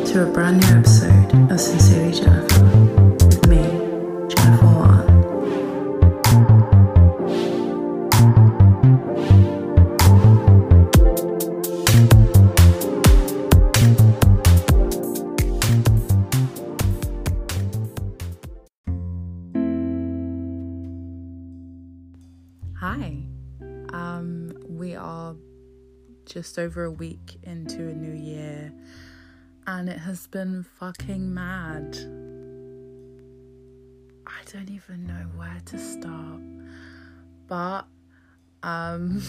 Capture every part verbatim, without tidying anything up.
to a brand new episode of Sincerely Jennifer with me, Jennifer Warren. Hi, um, we are just over a week into a new year and it has been fucking mad. I don't even know where to start, but um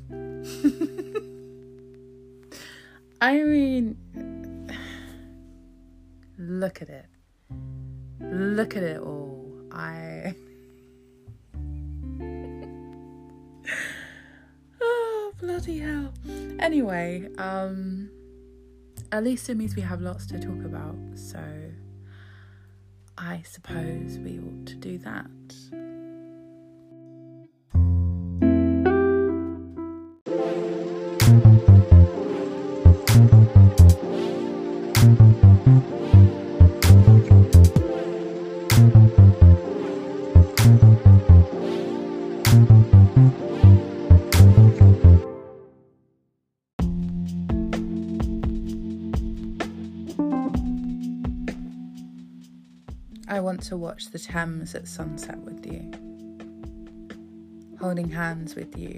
I mean, look at it look at it all. I oh bloody hell. Anyway, um at least it means we have lots to talk about, so I suppose we ought to do that. I want to watch the Thames at sunset with you, holding hands with you.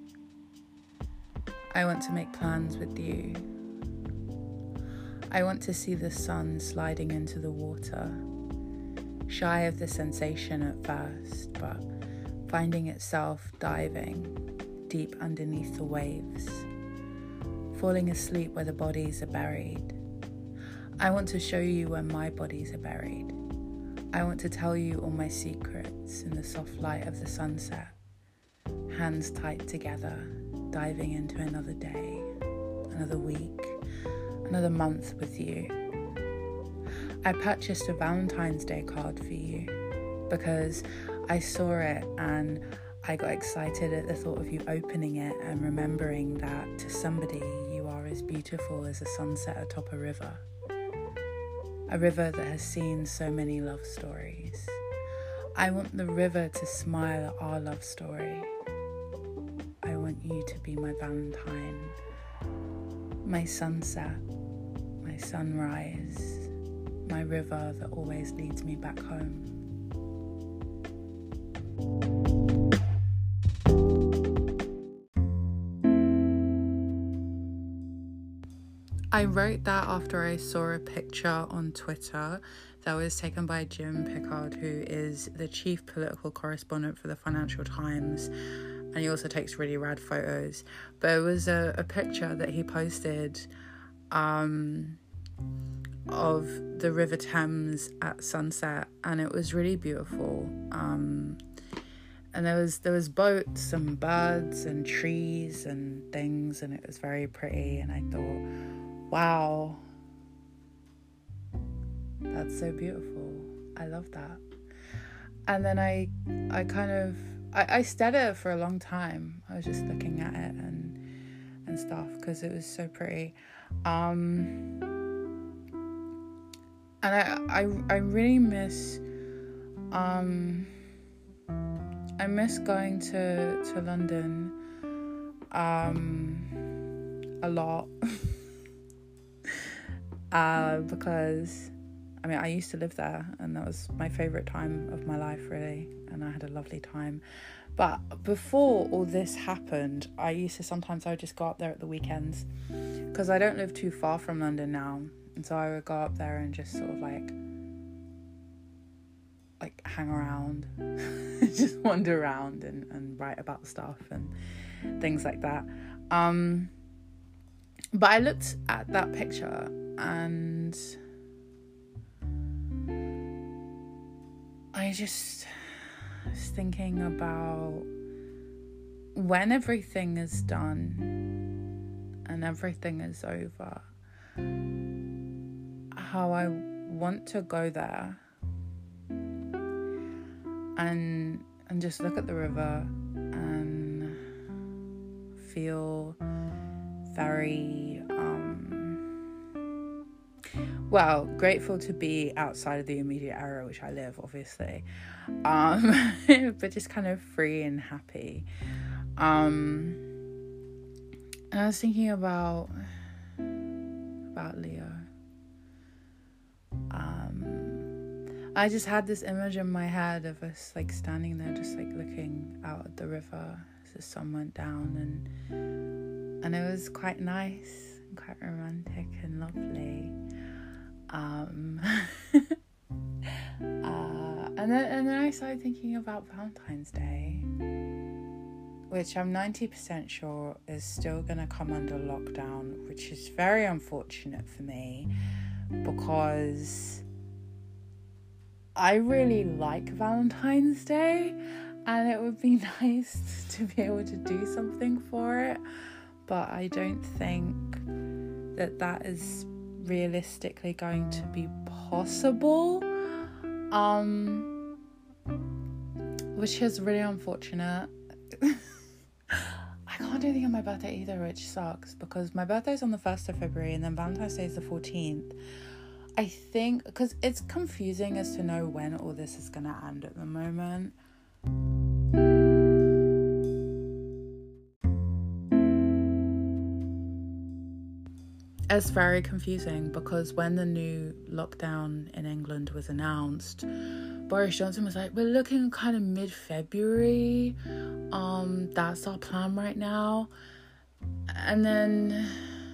I want to make plans with you. I want to see the sun sliding into the water, shy of the sensation at first, but finding itself diving deep underneath the waves, falling asleep where the bodies are buried. I want to show you where my bodies are buried. I want to tell you all my secrets in the soft light of the sunset, hands tight together, diving into another day, another week, another month with you. I purchased a Valentine's Day card for you because I saw it and I got excited at the thought of you opening it and remembering that to somebody you are as beautiful as a sunset atop a river. A river that has seen so many love stories. I want the river to smile at our love story. I want you to be my Valentine, my sunset, my sunrise, my river that always leads me back home. I wrote that after I saw a picture on Twitter that was taken by Jim Pickard, who is the chief political correspondent for the Financial Times, and he also takes really rad photos. But it was a, a picture that he posted um, of the River Thames at sunset, and it was really beautiful. Um, and there was there was boats and birds and trees and things, and it was very pretty. And I thought, wow, that's so beautiful. I love that. And then I I kind of I, I stared at it for a long time. I was just looking at it and and stuff because it was so pretty. Um and I I, I really miss um I miss going to, to London um a lot. Uh, because, I mean, I used to live there and that was my favourite time of my life, really, and I had a lovely time. But before all this happened, I used to sometimes I would just go up there at the weekends because I don't live too far from London now, and so I would go up there and just sort of like like hang around, just wander around and, and write about stuff and things like that. Um, but I looked at that picture and I just was thinking about when everything is done and everything is over, how I want to go there and and just look at the river and feel very um well, grateful to be outside of the immediate area which I live, obviously, um, but just kind of free and happy. Um, and I was thinking about about Leo. Um, I just had this image in my head of us like standing there, just like looking out at the river as the sun went down, and and it was quite nice, and quite romantic and lovely. Um, uh, and then and then I started thinking about Valentine's Day, which I'm ninety percent sure is still going to come under lockdown, which is very unfortunate for me, because I really like Valentine's Day, and it would be nice to be able to do something for it, but I don't think that that is realistically going to be possible, um, which is really unfortunate. I can't do anything on my birthday either, which sucks, because my birthday's on the first of February and then Valentine's Day is the fourteenth. I think, because it's confusing as to know when all this is going to end at the moment. It's very confusing, because when the new lockdown in England was announced, Boris Johnson was like, we're looking kind of mid-February. Um, that's our plan right now. And then...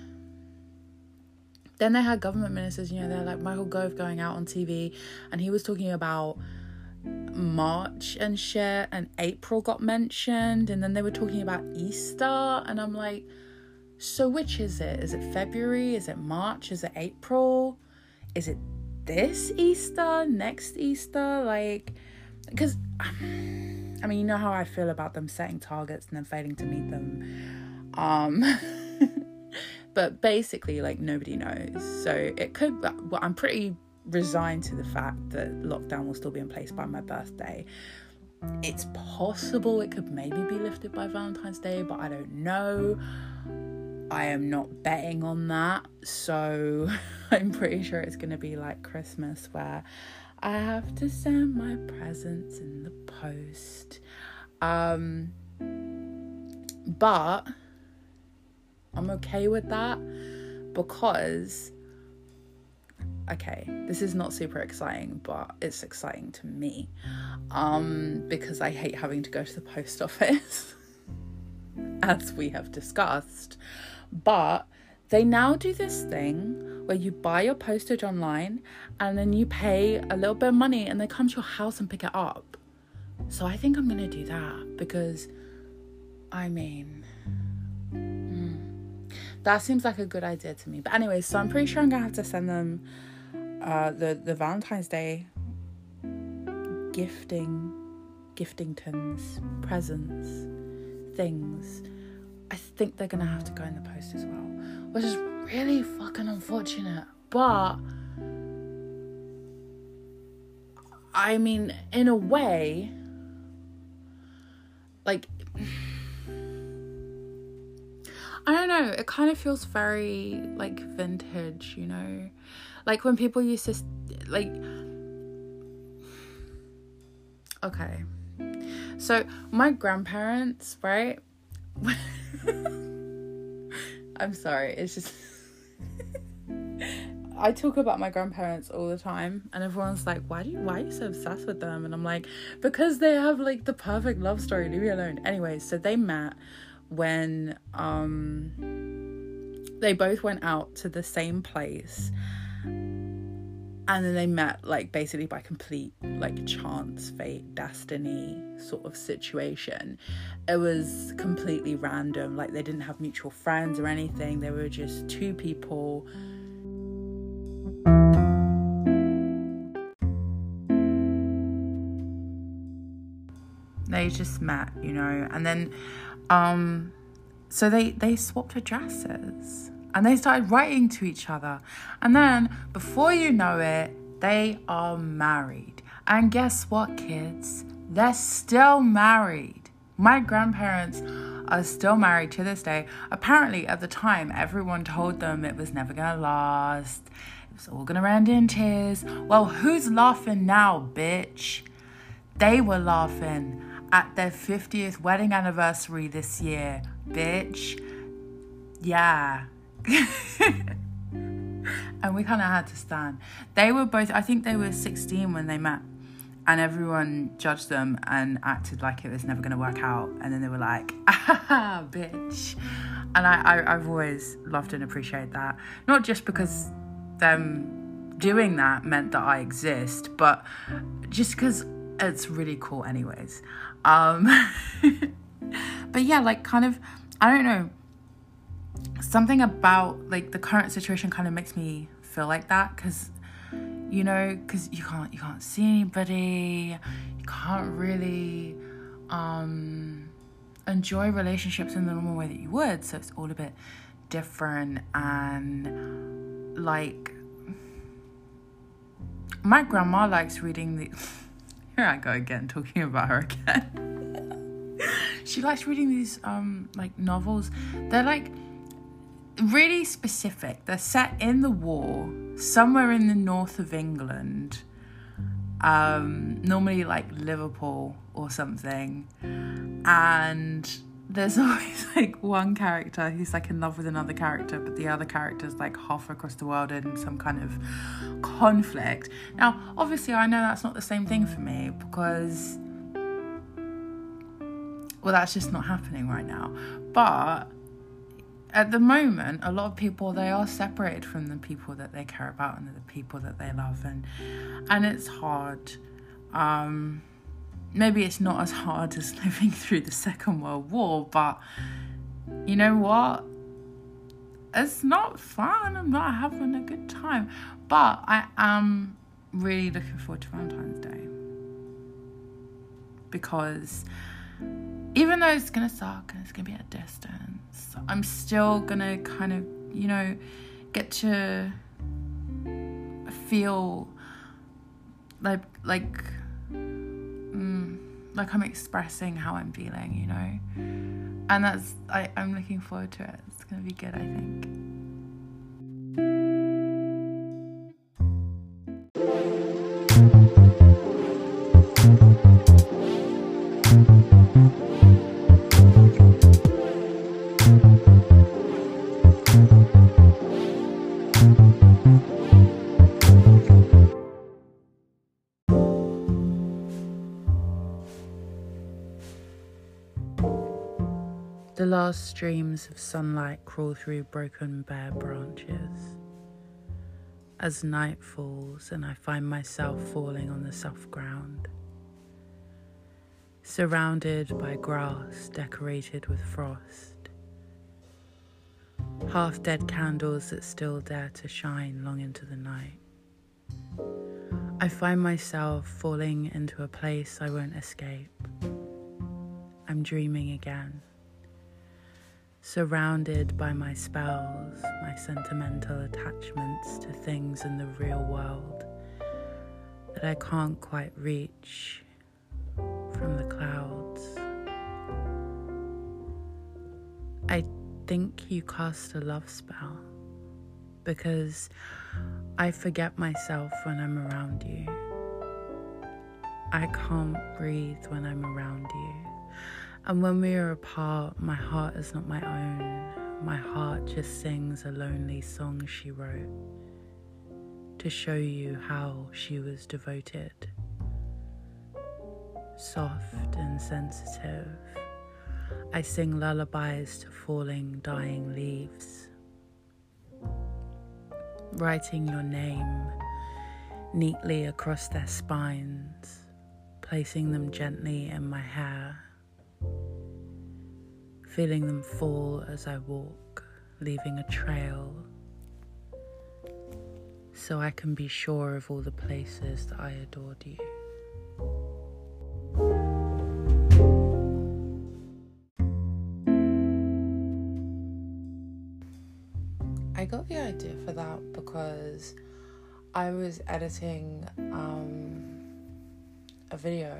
Then they had government ministers, you know, they're like Michael Gove going out on T V, and he was talking about March and shit, and April got mentioned, and then they were talking about Easter, and I'm like, so which is it? Is it February? Is it March? Is it April? Is it this Easter? Next Easter? Like, because, I mean, you know how I feel about them setting targets and then failing to meet them. Um... But basically, like, nobody knows. So it could... Well, I'm pretty resigned to the fact that lockdown will still be in place by my birthday. It's possible it could maybe be lifted by Valentine's Day, but I don't know. I am not betting on that. So I'm pretty sure it's going to be like Christmas, where I have to send my presents in the post. Um, but... I'm okay with that, because, okay, this is not super exciting, but it's exciting to me, um, because I hate having to go to the post office, as we have discussed. But they now do this thing where you buy your postage online, and then you pay a little bit of money, and they come to your house and pick it up. So I think I'm going to do that, because, I mean... That seems like a good idea to me. But anyway, so I'm pretty sure I'm going to have to send them uh, the, the Valentine's Day gifting, giftingtons, presents, things. I think they're going to have to go in the post as well, which is really fucking unfortunate. But, I mean, in a way, like... I don't know, it kind of feels very, like, vintage, you know? Like, when people used to, like... Okay. So, my grandparents, right? I'm sorry, it's just... I talk about my grandparents all the time, and everyone's like, why do you, why are you so obsessed with them? And I'm like, because they have, like, the perfect love story, leave me alone. Anyway, so they met... when um they both went out to the same place, and then they met like basically by complete like chance, fate, destiny sort of situation. It was completely random, like they didn't have mutual friends or anything. They were just two people they just met, you know, and then Um, so they, they swapped addresses, and they started writing to each other. And then, before you know it, they are married. And guess what, kids? They're still married. My grandparents are still married to this day. Apparently, at the time, everyone told them it was never gonna last. It it's all gonna end in tears. Well, who's laughing now, bitch? They were laughing at their fiftieth wedding anniversary this year, bitch. Yeah. And we kind of had to stand. They were both, I think they were sixteen when they met. And everyone judged them and acted like it was never going to work out. And then they were like, ah, bitch. And I, I, I've always loved and appreciated that. Not just because them doing that meant that I exist, but just because it's really cool anyways. Um, but yeah, like kind of, I don't know. Something about like the current situation kind of makes me feel like that, because you know, because you can't you can't see anybody, you can't really um enjoy relationships in the normal way that you would, so it's all a bit different. And like my grandma likes reading the here I go again talking about her again. She likes reading these um like novels. They're like really specific. They're set in the war, somewhere in the north of England, um, normally like Liverpool or something. And there's always like one character who's like in love with another character, but the other character's like half across the world in some kind of conflict. Now, obviously, I know that's not the same thing for me because, well, that's just not happening right now. But at the moment, a lot of people, they are separated from the people that they care about and the people that they love, and and it's hard. Um, maybe it's not as hard as living through the Second World War, but you know what? It's not fun. I'm not having a good time. But I am really looking forward to Valentine's Day, because even though it's going to suck and it's going to be at a distance, I'm still going to kind of, you know, get to feel like, like, mm, like I'm expressing how I'm feeling, you know. And that's, I, I'm looking forward to it. It's going to be good, I think. The last streams of sunlight crawl through broken bare branches. As night falls and I find myself falling on the soft ground, surrounded by grass decorated with frost, half-dead candles that still dare to shine long into the night. I find myself falling into a place I won't escape. I'm dreaming again, surrounded by my spells, my sentimental attachments to things in the real world that I can't quite reach from the clouds. I think you cast a love spell, because I forget myself when I'm around you. I can't breathe when I'm around you. And when we are apart, my heart is not my own. My heart just sings a lonely song she wrote to show you how she was devoted. Soft and sensitive, I sing lullabies to falling, dying leaves, writing your name neatly across their spines, placing them gently in my hair, feeling them fall as I walk, leaving a trail, so I can be sure of all the places that I adored you. I got the idea for that because I was editing um, a video.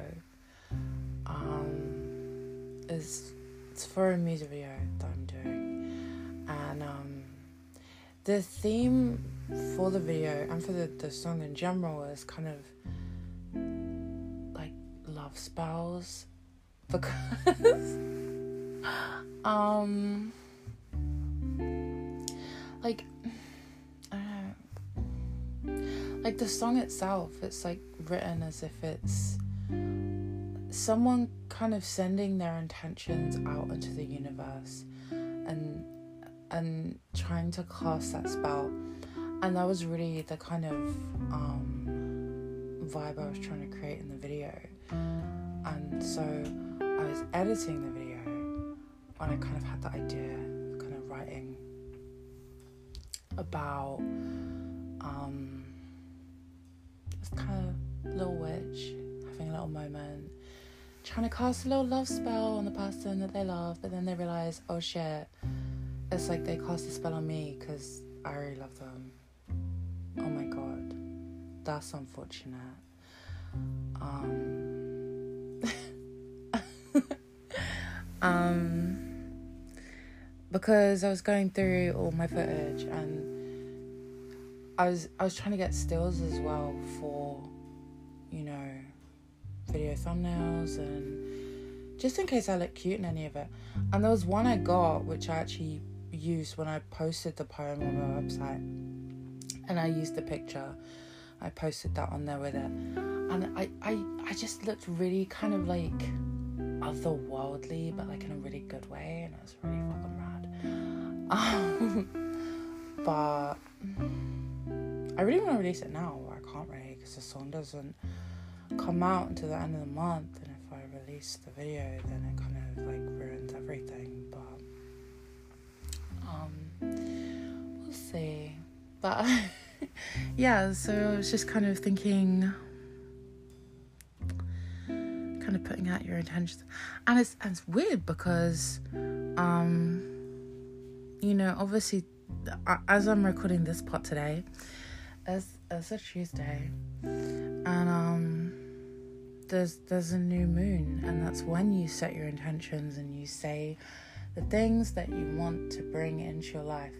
Um, it's, it's for a music video that I'm doing, and um, the theme for the video and for the, the song in general is kind of like love spells, because um like I don't know, like the song itself, it's like written as if it's someone kind of sending their intentions out into the universe and and trying to cast that spell. And that was really the kind of um, vibe I was trying to create in the video. And so I was editing the video when I kind of had the idea, kind of writing about um, this kind of little witch having a little moment, trying to cast a little love spell on the person that they love, but then they realise, oh shit, it's like they cast a spell on me because I really love them. Oh my god, that's unfortunate. Um, um, because I was going through all my footage and I was I was trying to get stills as well for, you know, video thumbnails and just in case I look cute in any of it. And there was one I got which I actually used when I posted the poem on my website, and I used the picture, I posted that on there with it, and I, I, I just looked really kind of like otherworldly, but like in a really good way, and it was really fucking rad. Um, but I really want to release it now, but I can't really because the song doesn't come out until the end of the month, and if I release the video then it kind of like ruins everything. But um we'll see. But yeah, so I was just kind of thinking, kind of putting out your intentions, and it's and it's weird because um you know, obviously as I'm recording this part today, as it's a Tuesday, and um there's there's a new moon, and that's when you set your intentions and you say the things that you want to bring into your life.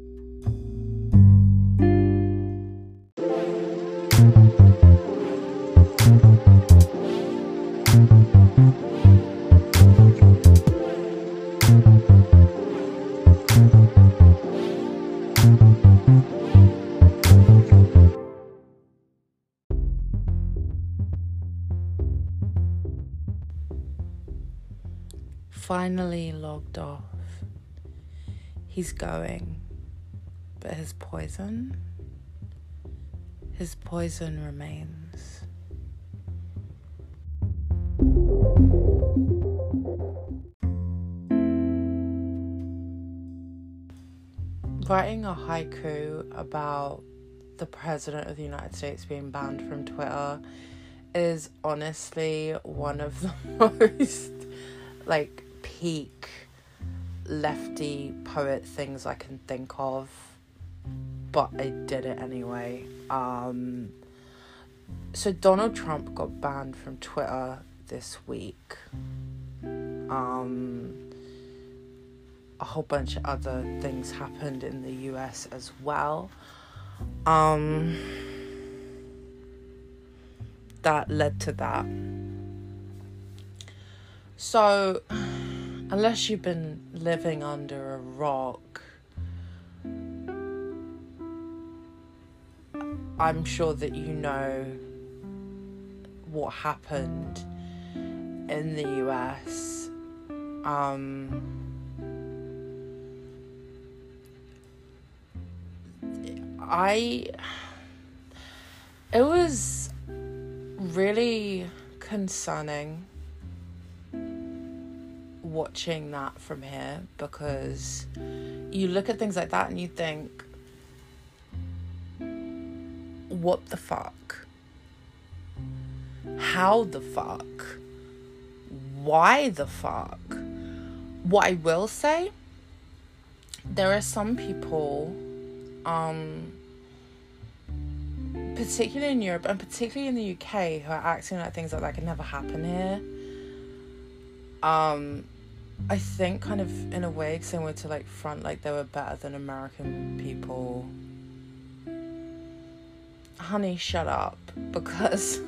Finally logged off. He's going, but his poison, his poison remains. Writing a haiku about the President of the United States being banned from Twitter is honestly one of the most, like, peak lefty poet things I can think of, but I did it anyway. Um, so Donald Trump got banned from Twitter this week. Um, a whole bunch of other things happened in the U S as well. Um, that led to that. So, unless you've been living under a rock, I'm sure that you know what happened in the U S. Um, I, it was really concerning watching that from here, because you look at things like that and you think, what the fuck? How the fuck? Why the fuck? What I will say, there are some people, um, particularly in Europe and particularly in the U K, who are acting like things like that could never happen here. Um, I think kind of in a way similar to like front like they were better than American people honey, shut up, because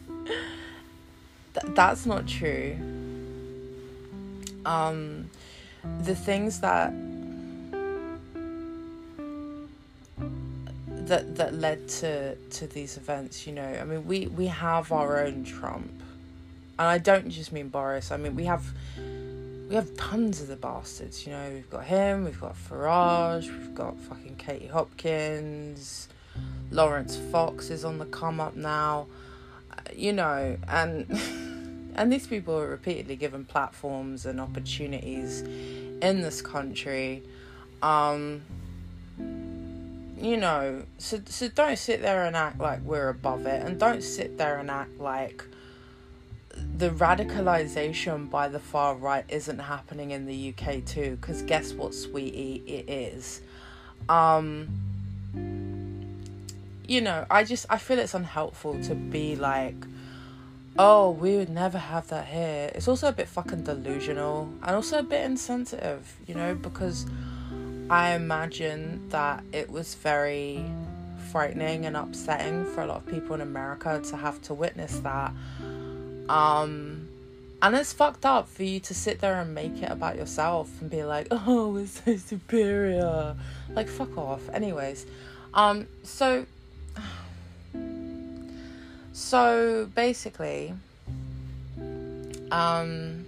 th- that's not true. Um, the things that that that led to to these events, you know, I mean, we we have our own Trump, and I don't just mean Boris. I mean, we have we have tons of the bastards, you know. We've got him, we've got Farage, we've got fucking Katie Hopkins, Lawrence Fox is on the come up now, you know, and and these people are repeatedly given platforms and opportunities in this country. Um, you know, so so don't sit there and act like we're above it, and don't sit there and act like the radicalization by the far right isn't happening in the U K too, because guess what, sweetie, it is. Um, you know, I just, I feel it's unhelpful to be like, oh, we would never have that here. It's also a bit fucking delusional, and also a bit insensitive, you know, because I imagine that it was very frightening and upsetting for a lot of people in America to have to witness that. Um, and it's fucked up for you to sit there and make it about yourself and be like, oh, we're so superior. Like, fuck off. Anyways, um, so, so basically, um,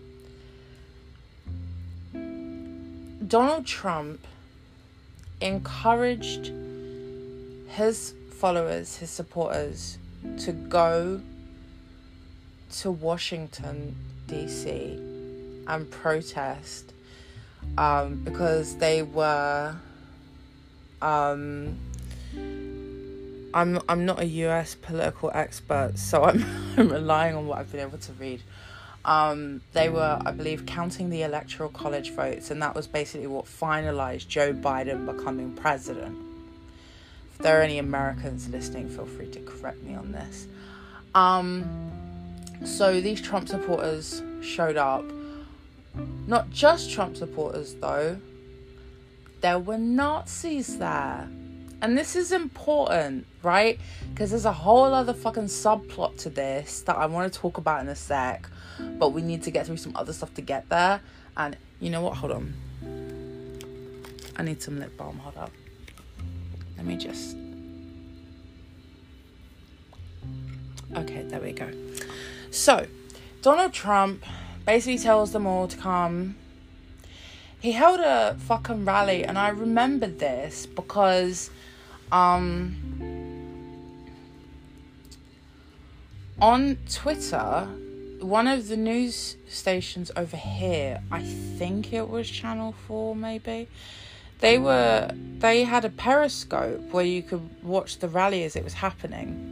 Donald Trump encouraged his followers, his supporters, to go to Washington, D C and protest um, because they were... Um, I'm I'm not a U S political expert, so I'm, I'm relying on what I've been able to read. Um, they were, I believe, counting the electoral college votes, and that was basically what finalized Joe Biden becoming president. If there are any Americans listening, feel free to correct me on this. Um, so these Trump supporters showed up. Not just Trump supporters, though. There were Nazis there. And this is important, right? Because there's a whole other fucking subplot to this that I want to talk about in a sec. But we need to get through some other stuff to get there. And you know what? Hold on. I need some lip balm. Hold up. Let me just... Okay, there we go. So, Donald Trump basically tells them all to come. He held a fucking rally, and I remembered this because um, on Twitter, one of the news stations over here, I think it was Channel four maybe, they were they had a Periscope where you could watch the rally as it was happening.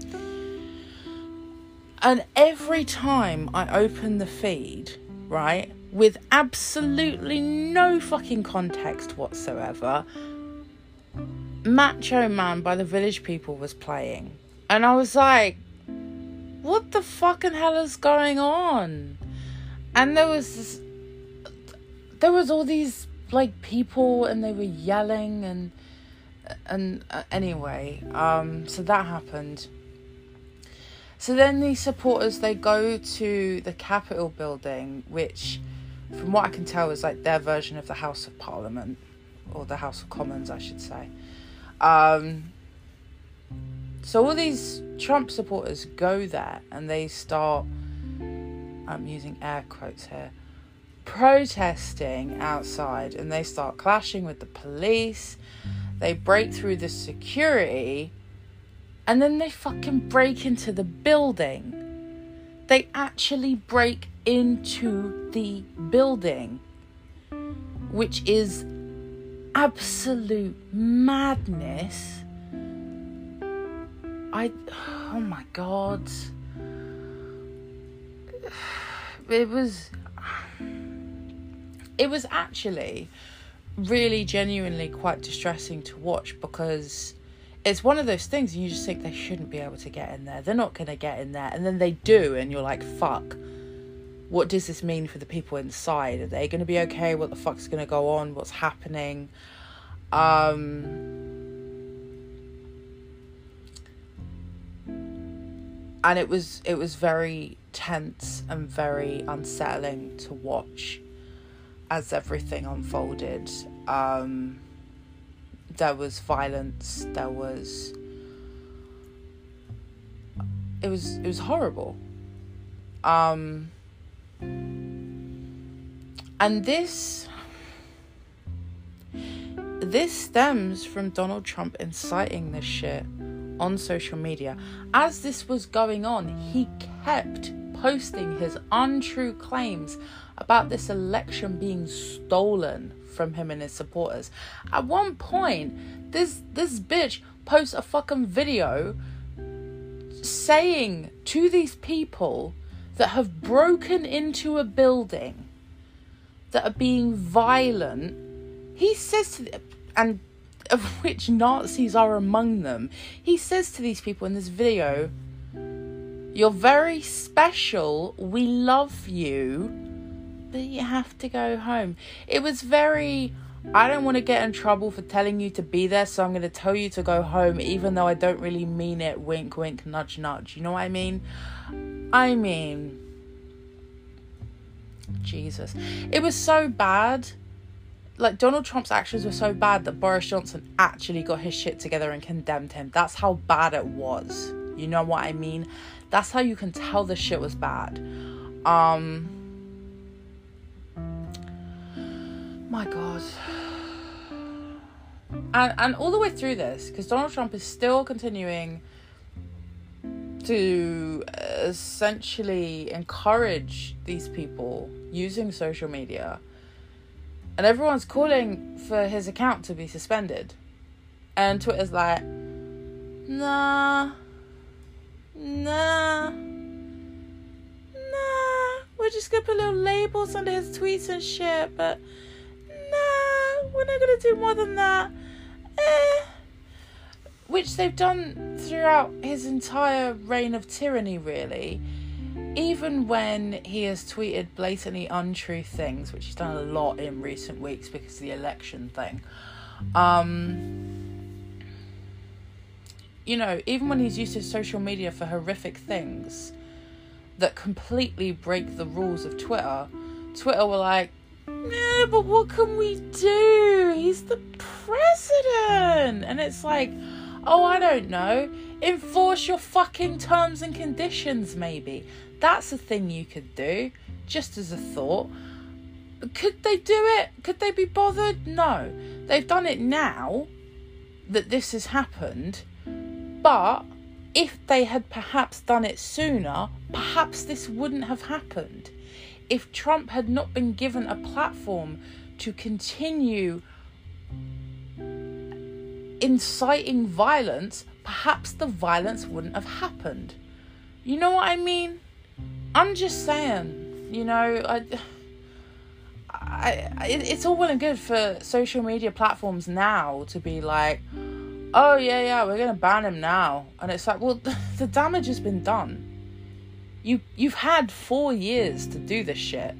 And every time I open the feed, right, with absolutely no fucking context whatsoever, Macho Man by the Village People was playing. And I was like, what the fucking hell is going on? And there was this, there was all these like people, and they were yelling, and and uh, anyway, um, so that happened. So then these supporters, they go to the Capitol building, which, from what I can tell, is like their version of the House of Parliament, or the House of Commons, I should say. Um, so all these Trump supporters go there, and they start, I'm using air quotes here, protesting outside, and they start clashing with the police. They break through the security, and then they fucking break into the building. They actually break into the building, which is absolute madness. I, oh my God. It was, it was actually really genuinely quite distressing to watch, because it's one of those things and you just think they shouldn't be able to get in there. They're not going to get in there. And then they do, and you're like, fuck. What does this mean for the people inside? Are they going to be okay? What the fuck's going to go on? What's happening? Um, and it was it was very tense and very unsettling to watch as everything unfolded. Um, there was violence. There was. It was it was horrible. Um, and this this stems from Donald Trump inciting this shit on social media. As this was going on, he kept posting his untrue claims about this election being stolen from him and his supporters. At one point, this this bitch posts a fucking video saying to these people that have broken into a building, that are being violent, he says to them, and of which Nazis are among them, he says to these people in this video, "You're very special, we love you, but you have to go home." It was very, I don't want to get in trouble for telling you to be there, so I'm going to tell you to go home, even though I don't really mean it. Wink, wink, nudge, nudge. You know what I mean? I mean, Jesus. It was so bad. Like, Donald Trump's actions were so bad that Boris Johnson actually got his shit together and condemned him. That's how bad it was. You know what I mean? That's how you can tell the shit was bad. Um... My God. And and all the way through this, because Donald Trump is still continuing to essentially encourage these people using social media, and everyone's calling for his account to be suspended, and Twitter's like, nah, nah, nah, we're just gonna put little labels under his tweets and shit, but nah, we're not gonna do more than that. Eh. Which they've done throughout his entire reign of tyranny, really. Even when he has tweeted blatantly untrue things, which he's done a lot in recent weeks because of the election thing. Um, you know, even when he's used his social media for horrific things that completely break the rules of Twitter, Twitter were like, yeah, but what can we do? He's the president. And it's like, oh, I don't know. Enforce your fucking terms and conditions, maybe. That's a thing you could do, just as a thought. Could they do it? Could they be bothered? No. They've done it now that this has happened. But if they had perhaps done it sooner, perhaps this wouldn't have happened. If Trump had not been given a platform to continue inciting violence, perhaps the violence wouldn't have happened. You know what I mean? I'm just saying, you know, I, I, I, it's all well and good for social media platforms now to be like, oh yeah, yeah, we're going to ban him now. And it's like, well, the damage has been done. You, you've had four years to do this shit.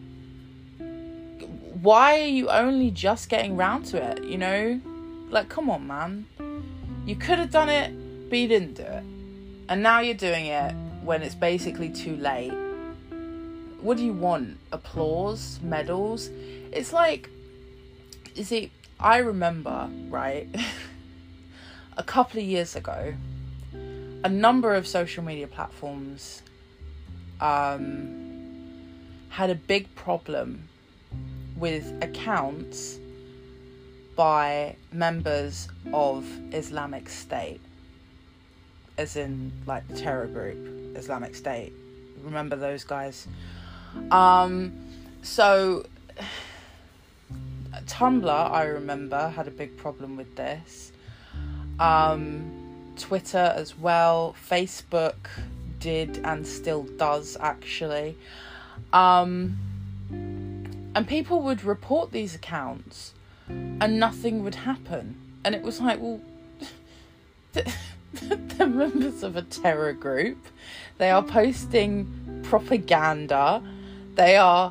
Why are you only just getting round to it, you know? Like, come on, man. You could have done it, but you didn't do it. And now you're doing it when it's basically too late. What do you want? Applause? Medals? It's like, you see, I remember, right, a couple of years ago, a number of social media platforms um, had a big problem with accounts by members of Islamic State, as in like the terror group Islamic State. Remember those guys? Um, so Tumblr, I remember, had a big problem with this. Um, Twitter as well. Facebook did and still does, actually. Um, and people would report these accounts and nothing would happen. And it was like, well, they're members of a terror group. They are posting propaganda. They are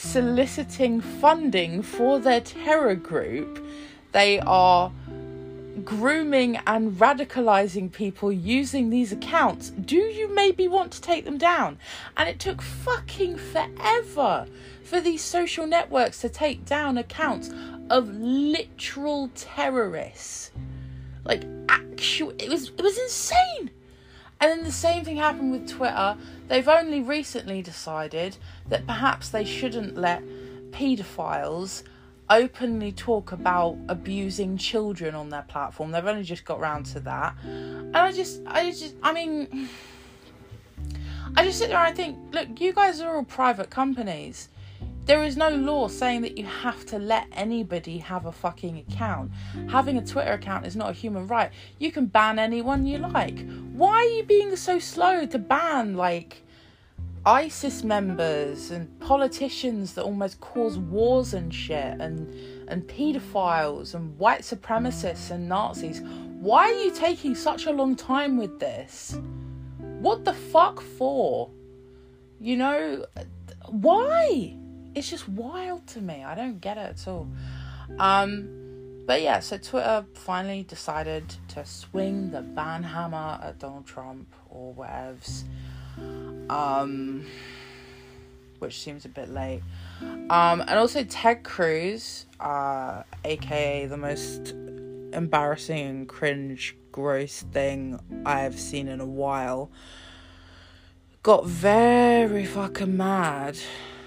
soliciting funding for their terror group. They are grooming and radicalizing people using these accounts. Do you maybe want to take them down? And it took fucking forever for these social networks to take down accounts of literal terrorists. Like, actual, it was it was insane. And then the same thing happened with Twitter. They've only recently decided that perhaps they shouldn't let paedophiles openly talk about abusing children on their platform. They've only just got round to that. And I just, I just, I mean, I just sit there and I think, look, you guys are all private companies. There is no law saying that you have to let anybody have a fucking account. Having a Twitter account is not a human right. You can ban anyone you like. Why are you being so slow to ban, like, ISIS members and politicians that almost cause wars and shit, and and paedophiles and white supremacists and Nazis? Why are you taking such a long time with this? What the fuck for? You know, why? It's just wild to me. I don't get it at all. Um, but yeah, so Twitter finally decided to swing the ban hammer at Donald Trump or whatevs. Um, which seems a bit late. Um, and also Ted Cruz, uh, aka the most embarrassing, cringe, gross thing I've seen in a while, got very fucking mad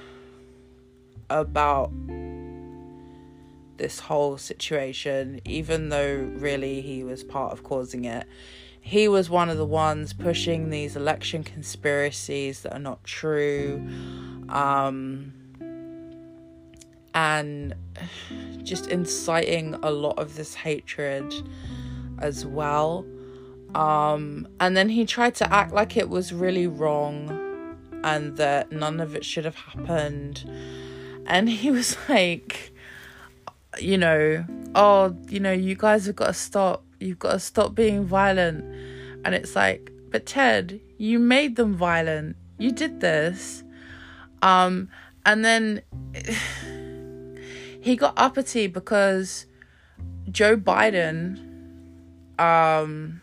about this whole situation, even though really he was part of causing it. He was one of the ones pushing these election conspiracies that are not true, um, and just inciting a lot of this hatred as well. Um, and then he tried to act like it was really wrong and that none of it should have happened. And he was like, you know, oh, you know, you guys have got to stop. You've got to stop being violent. And it's like, but Ted, you made them violent. You did this. Um, and then he got uppity because Joe Biden um,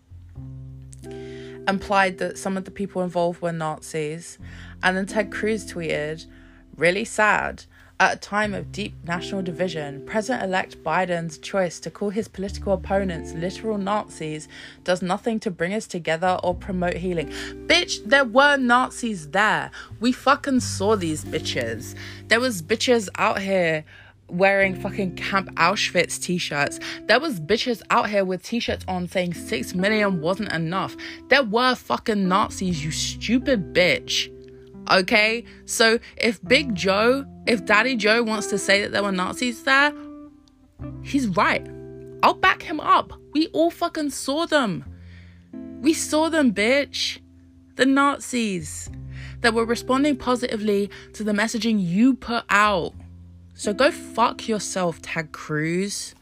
implied that some of the people involved were Nazis. And then Ted Cruz tweeted, really sad. At a time of deep national division, President-elect Biden's choice to call his political opponents literal Nazis does nothing to bring us together or promote healing. Bitch, there were Nazis there. We fucking saw these bitches. There was bitches out here wearing fucking Camp Auschwitz t-shirts. There was bitches out here with t-shirts on saying six million wasn't enough. There were fucking Nazis, you stupid bitch. Okay, so if Big Joe, if Daddy Joe wants to say that there were Nazis there, he's right. I'll back him up. We all fucking saw them. We saw them, bitch. The Nazis that were responding positively to the messaging you put out. So go fuck yourself, Ted Cruz.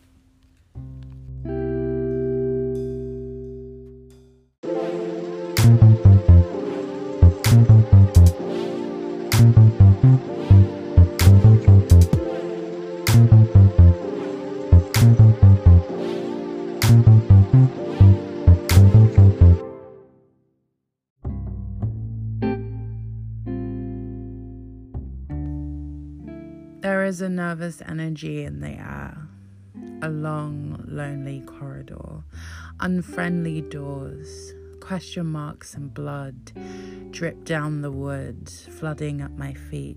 There is a nervous energy in the air. A long, lonely corridor. Unfriendly doors. Question marks and blood drip down the wood, flooding at my feet.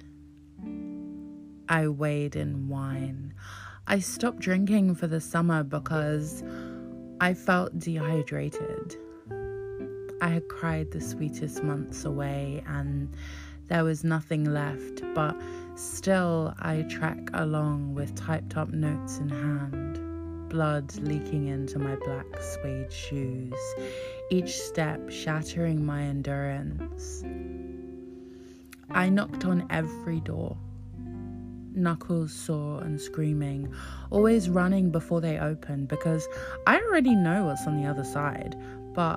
I wade in wine. I stopped drinking for the summer because I felt dehydrated. I had cried the sweetest months away and there was nothing left, but still I track along with typed up notes in hand, blood leaking into my black suede shoes, each step shattering my endurance. I knocked on every door, knuckles sore and screaming, always running before they open because I already know what's on the other side, but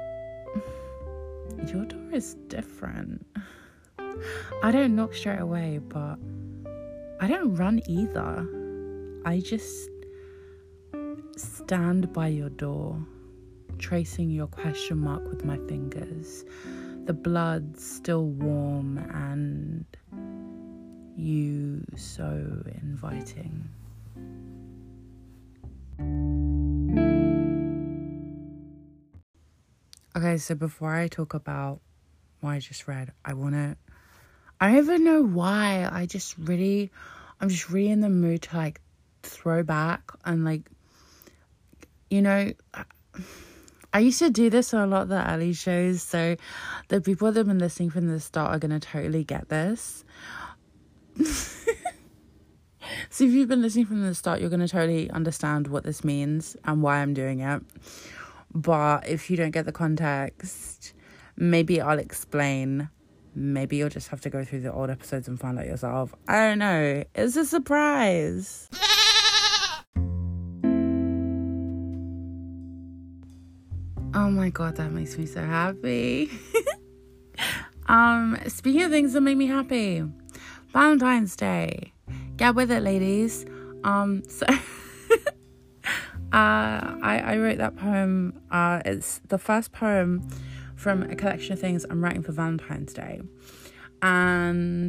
your door is different. I don't knock straight away, but I don't run either. I just stand by your door, tracing your question mark with my fingers, the blood still warm and you so inviting. Okay, so before I talk about what I just read, I want to, I don't even know why, I just really, I'm just really in the mood to like throw back and like, you know, I used to do this on a lot of the early shows, so the people that have been listening from the start are going to totally get this. So if you've been listening from the start, you're going to totally understand what this means and why I'm doing it. But if you don't get the context, maybe I'll explain. Maybe you'll just have to go through the old episodes and find out yourself. I don't know. It's a surprise. Oh my god, that makes me so happy. um, speaking of things that make me happy, Valentine's Day. Get with it, ladies. Um, so uh, I, I wrote that poem. Uh, it's the first poem from a collection of things I'm writing for Valentine's Day. And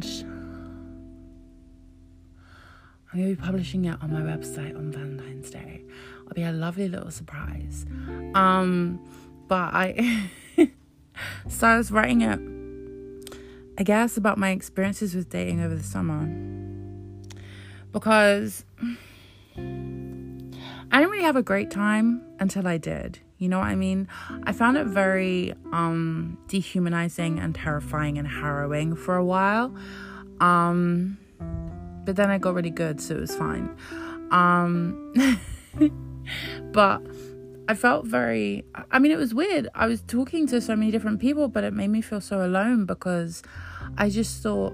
I'm going to be publishing it on my website on Valentine's Day. It'll be a lovely little surprise. Um, but I... so I was writing it, I guess, about my experiences with dating over the summer. Because I didn't really have a great time until I did. You know what I mean? I found it very um, dehumanizing and terrifying and harrowing for a while. Um, but then I got really good, so it was fine. Um, but I felt very... I mean, it was weird. I was talking to so many different people, but it made me feel so alone because I just thought...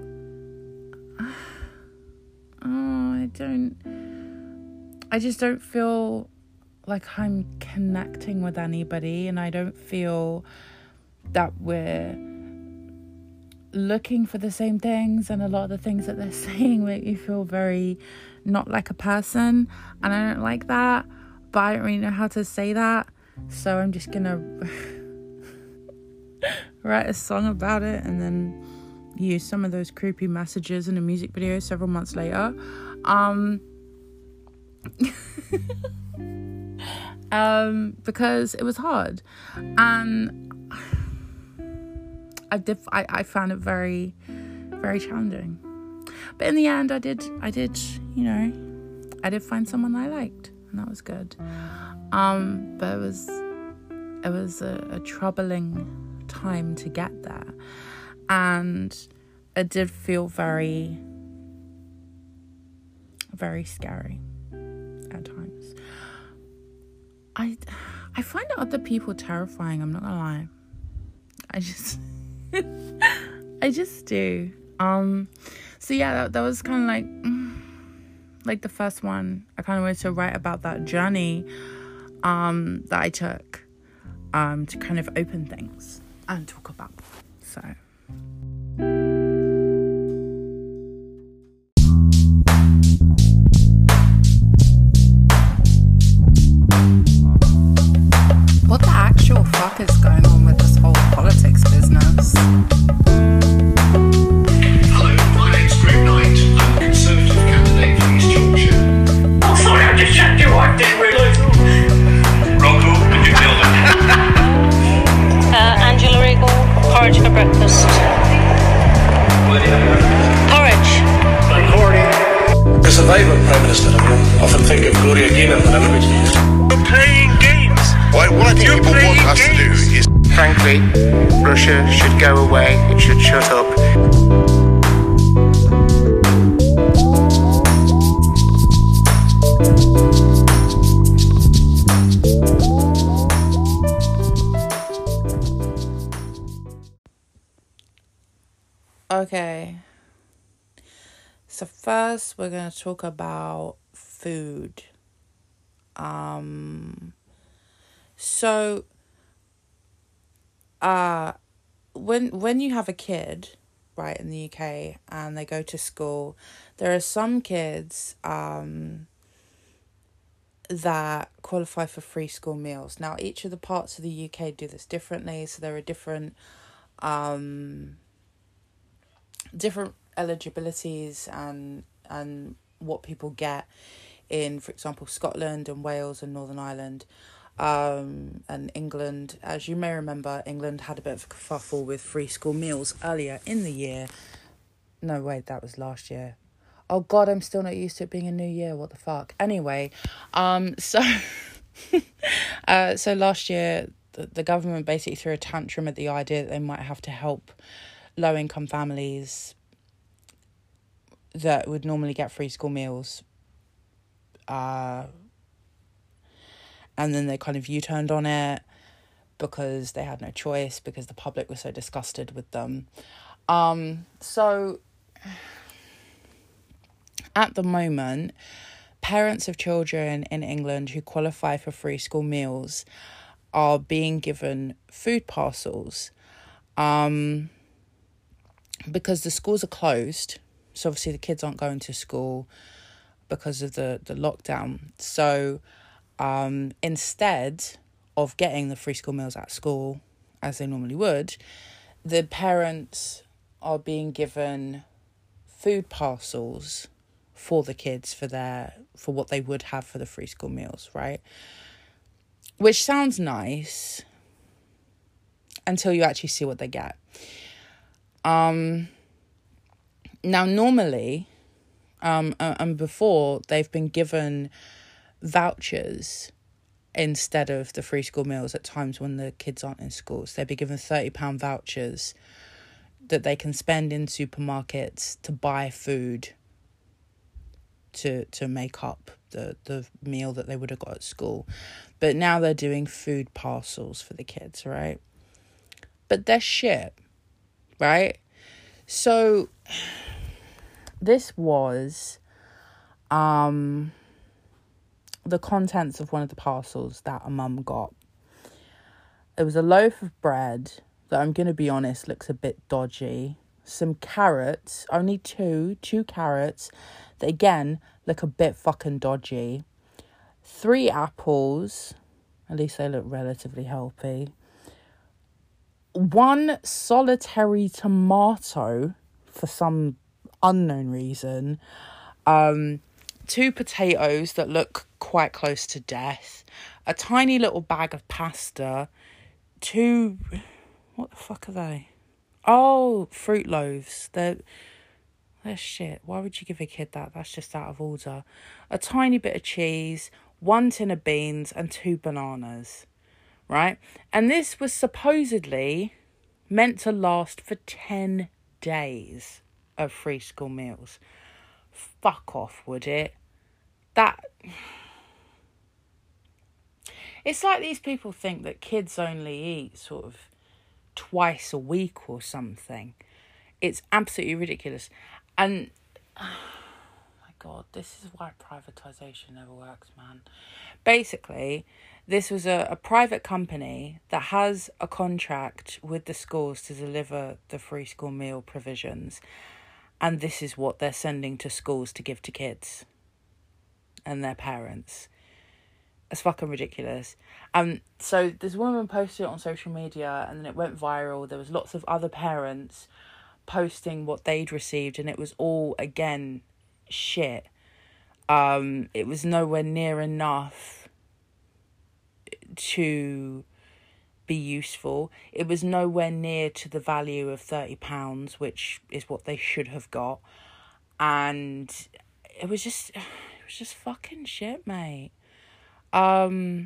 Oh, I don't... I just don't feel like I'm connecting with anybody, and I don't feel that we're looking for the same things, and a lot of the things that they're saying make me feel very not like a person, and I don't like that, but I don't really know how to say that, so I'm just gonna write a song about it and then use some of those creepy messages in a music video several months later. Um, um, because it was hard, and I did. I, I found it very, very challenging. But in the end, I did. I did. You know, I did find someone I liked, and that was good. Um, but it was, it was a, a troubling time to get there. And it did feel very, very scary at times. I, I find other people terrifying, I'm not gonna lie. I just, I just do. Um, so yeah, that, that was kind of like, like the first one. I kind of wanted to write about that journey um, that I took um, to kind of open things and talk about. So... What the actual fuck is going on with this whole politics business? Hello, my name's Greg Knight. I'm a Conservative candidate for East Yorkshire. Oh, sorry, I just checked you. I didn't realise. Rocco, did you kill them? Uh, Angela Regal, porridge for breakfast. Porridge. As a Labour Prime Minister, I often think of Gloria Gaynor whenever we use. You're playing games. Well, what I think You're people want us to do games. is... Frankly, Russia should go away. It should shut up. Okay. So first we're going to talk about food. Um so uh when when you have a kid, right, in the U K and they go to school, there are some kids um that qualify for free school meals. Now, each of the parts of the U K do this differently, so there are different um different eligibilities and and what people get in, for example, Scotland and Wales and Northern Ireland um and England. As you may remember, England had a bit of a kerfuffle with free school meals earlier in the year. No, wait, that was last year. Oh God, I'm still not used to it being a new year. What the fuck? Anyway, um, so, uh, so last year the, the government basically threw a tantrum at the idea that they might have to help low income families that would normally get free school meals. Uh, and then they kind of U-turned on it because they had no choice because the public was so disgusted with them. Um, so at the moment, parents of children in England who qualify for free school meals are being given food parcels um, because the schools are closed. So obviously the kids aren't going to school because of the, the lockdown. So um, instead of getting the free school meals at school, as they normally would, the parents are being given food parcels for the kids for their for what they would have for the free school meals, right? Which sounds nice until you actually see what they get. Um, now, normally, um, and before, they've been given vouchers instead of the free school meals at times when the kids aren't in schools. They'd be given thirty pounds vouchers that they can spend in supermarkets to buy food to to make up the, the meal that they would have got at school. But now they're doing food parcels for the kids, right? But they're shit, right? So this was um the contents of one of the parcels that a mum got. It was a loaf of bread that, I'm going to be honest, looks a bit dodgy. Some carrots, only two, two carrots, that again look a bit fucking dodgy. Three apples, at least they look relatively healthy. One solitary tomato, for some unknown reason. Um, two potatoes that look quite close to death. A tiny little bag of pasta. Two, what the fuck are they? Oh, Fruit Loaves. They're, they're shit. Why would you give a kid that? That's just out of order. A tiny bit of cheese, one tin of beans, and two bananas. Right? And this was supposedly meant to last for ten days of free school meals. Fuck off, would it? That... It's like these people think that kids only eat sort of twice a week or something. It's absolutely ridiculous. And oh my God, this is why privatization never works, man. Basically, this was a, a private company that has a contract with the schools to deliver the free school meal provisions, and this is what they're sending to schools to give to kids and their parents. It's fucking ridiculous. Um, so this woman posted it on social media and then it went viral. There was lots of other parents posting what they'd received and it was all, again, shit. Um, it was nowhere near enough to be useful. It was nowhere near to the value of thirty pounds, which is what they should have got. And it was just, it was just fucking shit, mate. Um,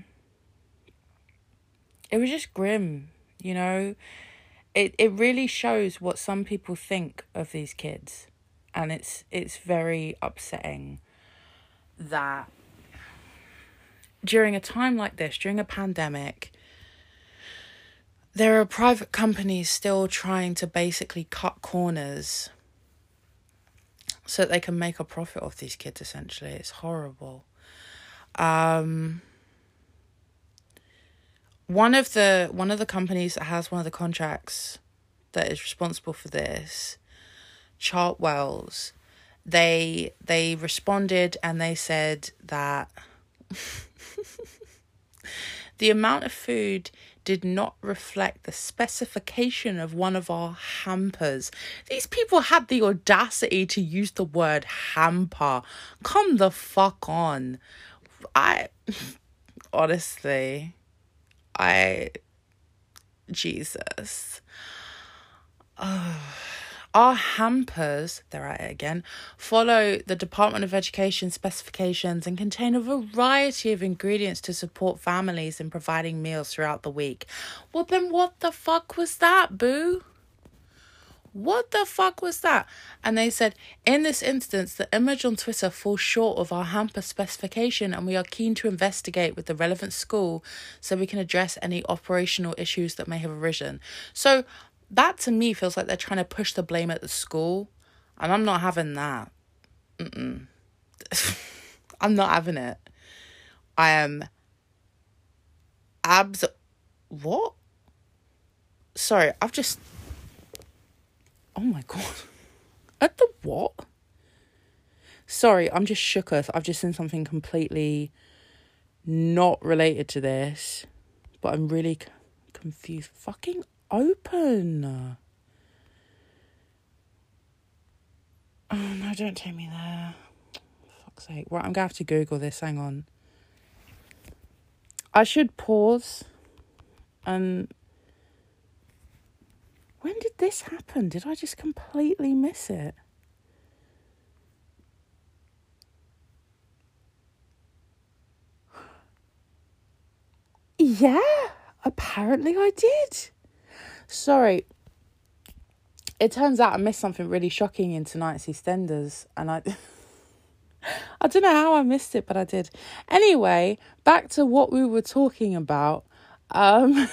it was just grim, you know. It it really shows what some people think of these kids, and it's it's very upsetting that during a time like this, during a pandemic, there are private companies still trying to basically cut corners so that they can make a profit off these kids, essentially. It's horrible. Um, one of the one of the companies that has one of the contracts that is responsible for this, Chartwells, they they responded and they said that The amount of food did not reflect the specification of one of our hampers. These people had the audacity to use the word hamper. Come the fuck on. I, honestly, I, Jesus. Oh. Our hampers, they're at it again, follow the Department of Education specifications and contain a variety of ingredients to support families in providing meals throughout the week. Well, then what the fuck was that, boo? What the fuck was that? And they said, in this instance, the image on Twitter falls short of our hamper specification, and we are keen to investigate with the relevant school so we can address any operational issues that may have arisen. So that to me feels like they're trying to push the blame at the school, and I'm not having that. Mm-mm. I'm not having it. I am abs... What? Sorry, I've just... Oh my God. At the what? Sorry, I'm just shooketh. I've just seen something completely not related to this, but I'm really c- confused. Fucking open. Oh no, don't take me there. For fuck's sake. Right, I'm gonna have to Google this. Hang on. I should pause. And when did this happen? Did I just completely miss it? Yeah, apparently I did. Sorry. It turns out I missed something really shocking in tonight's EastEnders, and I I don't know how I missed it, but I did. Anyway, back to what we were talking about. Um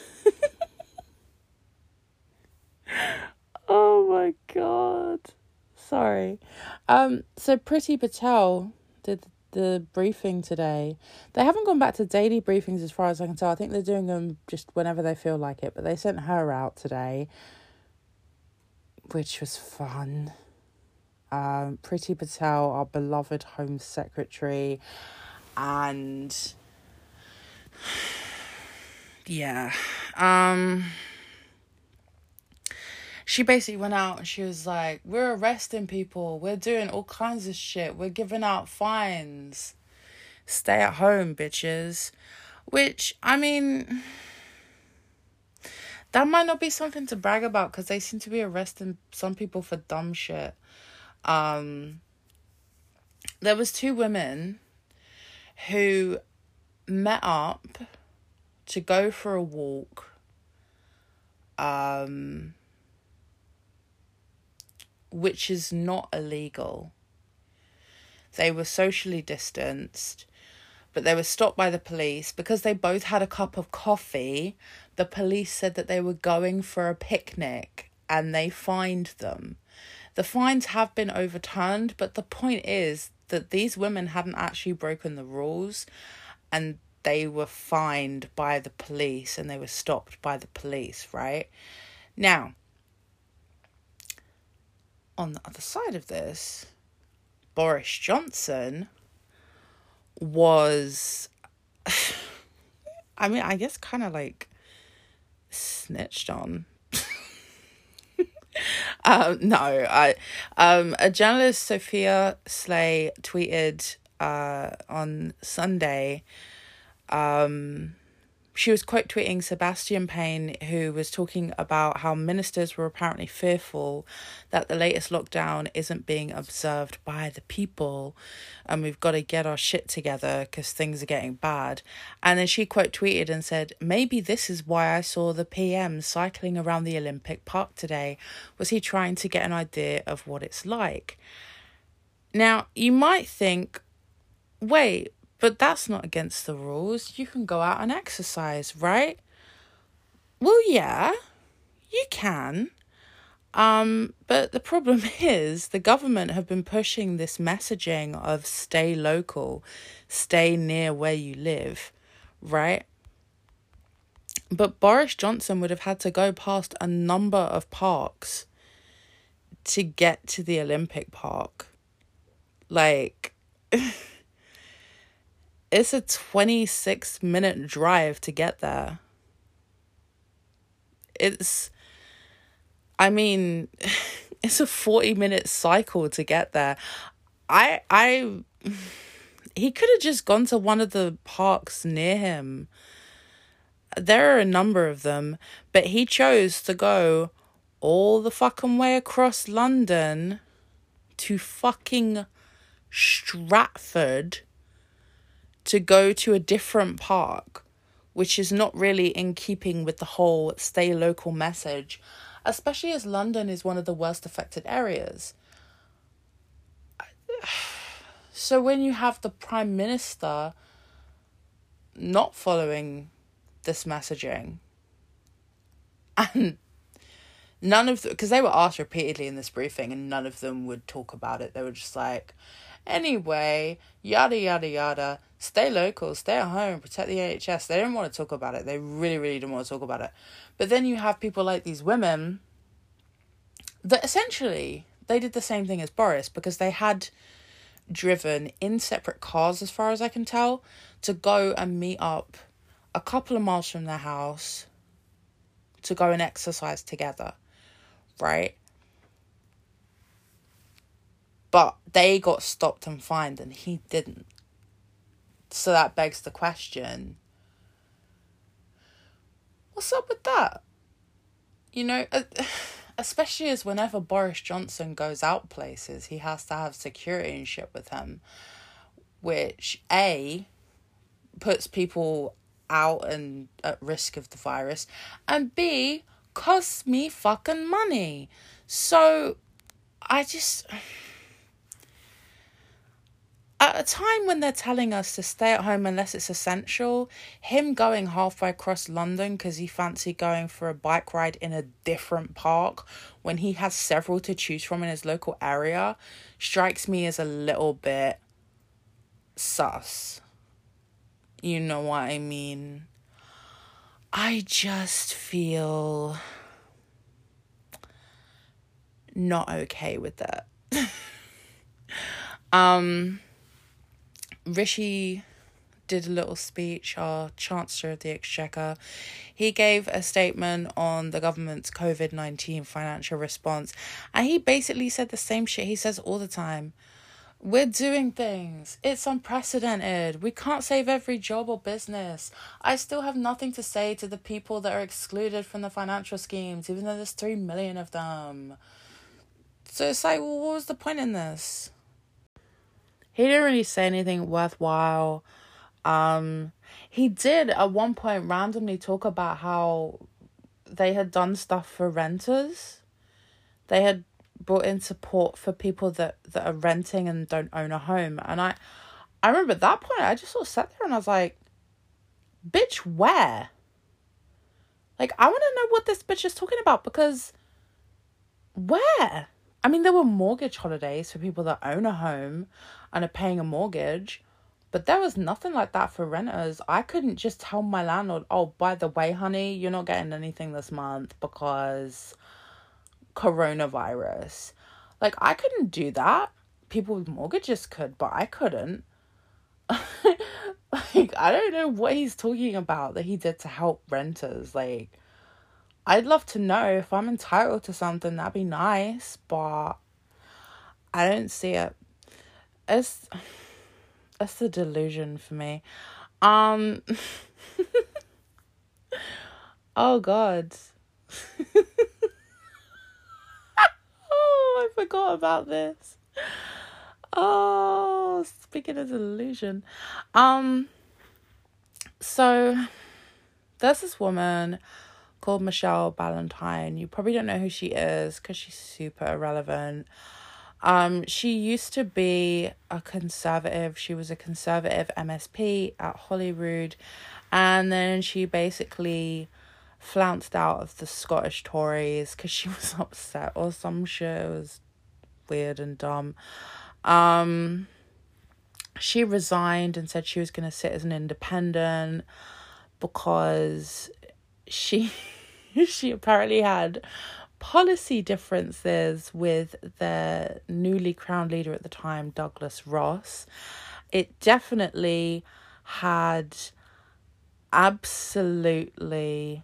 Oh my God. Sorry. Um so Priti Patel did the briefing today. They haven't gone back to daily briefings as far as I can tell. I think they're doing them just whenever they feel like it, but they sent her out today, which was fun. Um, Priti Patel, our beloved Home Secretary, and yeah, um, she basically went out and she was like, we're arresting people, we're doing all kinds of shit, we're giving out fines, stay at home, bitches. Which, I mean, that might not be something to brag about, because they seem to be arresting some people for dumb shit. Um, there was two women who met up to go for a walk, um, which is not illegal. They were socially distanced, but they were stopped by the police because they both had a cup of coffee. The police said that they were going for a picnic and they fined them. The fines have been overturned, but the point is that these women hadn't actually broken the rules, and they were fined by the police and they were stopped by the police, right? Now, on the other side of this, Boris Johnson was, I mean, I guess kind of like snitched on. um, no, I, um, a journalist, Sophia Slay, tweeted uh, on Sunday, um, she was quote tweeting Sebastian Payne, who was talking about how ministers were apparently fearful that the latest lockdown isn't being observed by the people, and we've got to get our shit together because things are getting bad. And then she quote tweeted and said, maybe this is why I saw the P M cycling around the Olympic Park today. Was he trying to get an idea of what it's like? Now, you might think, wait, but that's not against the rules. You can go out and exercise, right? Well, yeah, you can. Um, but the problem is the government have been pushing this messaging of stay local, stay near where you live, right? But Boris Johnson would have had to go past a number of parks to get to the Olympic Park. Like... it's a twenty-six minute drive to get there. It's, I mean, it's a forty minute cycle to get there. I, I, he could have just gone to one of the parks near him. There are a number of them, but he chose to go all the fucking way across London to fucking Stratford to go to a different park, which is not really in keeping with the whole stay local message, especially as London is one of the worst affected areas. So when you have the Prime Minister not following this messaging, and none of them, because they were asked repeatedly in this briefing and none of them would talk about it. They were just like, anyway, yada, yada, yada, stay local, stay at home, protect the N H S. They didn't want to talk about it. They really, really didn't want to talk about it. But then you have people like these women that essentially, they did the same thing as Boris, because they had driven in separate cars, as far as I can tell, to go and meet up a couple of miles from their house to go and exercise together, right? But they got stopped and fined and he didn't. So that begs the question, what's up with that? You know, especially as whenever Boris Johnson goes out places, he has to have security and shit with him, which A, puts people out and at risk of the virus, and B, costs me fucking money. So I just, at a time when they're telling us to stay at home unless it's essential, him going halfway across London because he fancied going for a bike ride in a different park when he has several to choose from in his local area strikes me as a little bit sus. You know what I mean? I just feel not okay with that. um, Rishi did a little speech, our Chancellor of the Exchequer. He gave a statement on the government's covid nineteen financial response, and he basically said the same shit he says all the time. We're doing things. It's unprecedented. We can't save every job or business. I still have nothing to say to the people that are excluded from the financial schemes, even though there's three million of them. So it's like, well, what was the point in this? He didn't really say anything worthwhile. Um, he did at one point randomly talk about how they had done stuff for renters. They had brought in support for people that, that are renting and don't own a home. And I, I remember at that point, I just sort of sat there and I was like, bitch, where? Like, I want to know what this bitch is talking about, because where? I mean, there were mortgage holidays for people that own a home and are paying a mortgage, but there was nothing like that for renters. I couldn't just tell my landlord, oh, by the way, honey, you're not getting anything this month because coronavirus. Like, I couldn't do that. People with mortgages could, but I couldn't. Like, I don't know what he's talking about that he did to help renters. Like, I'd love to know. If I'm entitled to something, that'd be nice, but I don't see it. It's, it's the delusion for me. Um, oh, God. Oh, I forgot about this. Oh, speaking of delusion. Um, so there's this woman called Michelle Ballantyne. You probably don't know who she is because she's super irrelevant. Um, she used to be a conservative. She was a conservative M S P at Holyrood, and then she basically flounced out of the Scottish Tories because she was upset or some shit. It was weird and dumb. Um, she resigned and said she was going to sit as an independent because she she apparently had policy differences with the newly crowned leader at the time, Douglas Ross. It definitely had absolutely,